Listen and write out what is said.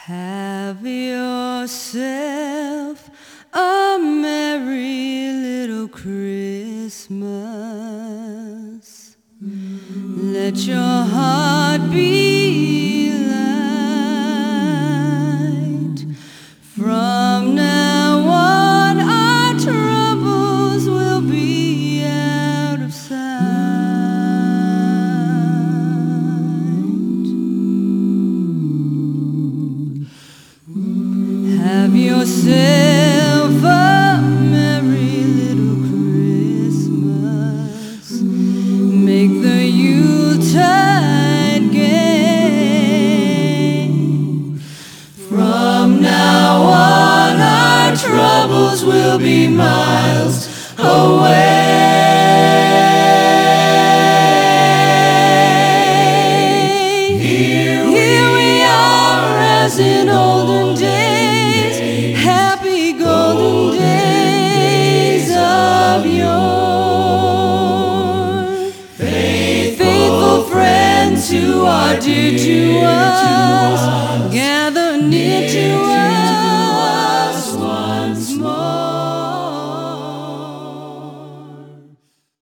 Have yourself a merry little Christmas. Let your heart be light. From now on, our troubles will be out of sight. Have yourself a merry little Christmas. Make the Yuletide gay. From now on, our troubles will be miles away. Here we are as in olden days, happy golden days of yore. Faithful friends who are dear to us, gather near to